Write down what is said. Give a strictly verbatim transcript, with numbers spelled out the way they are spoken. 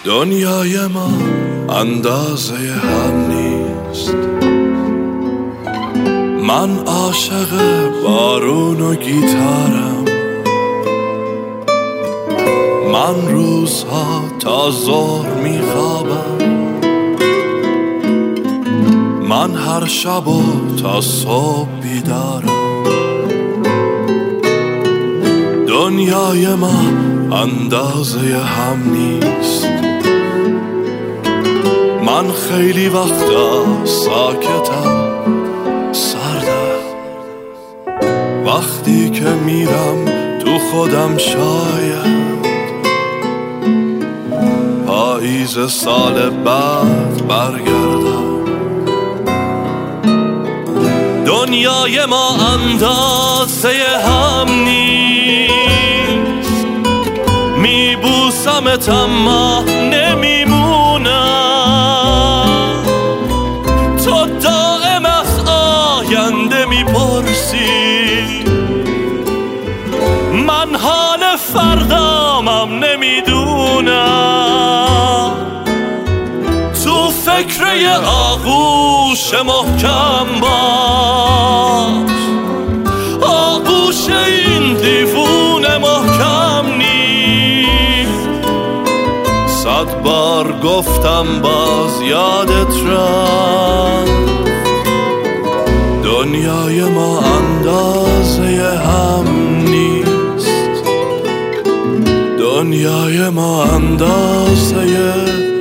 دنیای ما اندازه هم نیست. من عاشق بارون و گیتارم، من روزها تا ظهر میخوابم، من هر شب و تا صبح بیدارم. دنیای ما اندازه هم نیست. من خیلی وقتا ساکتم، سرده وقتی که میرم تو خودم، شاید پاییز سال بعد برگردم. دنیای ما اندازه هم نیست. میبوسمت اما نمیمونم، تو دائم از آینده میپرسی، من حال فردامم نمیدونم. تو فکر یه آغوش محکم باش، آغوش این دیوونه محکم نیست. صد بار گفتم باز یادت رفت، دنیای ما اندازه هم نیست. دنیای ما اندازه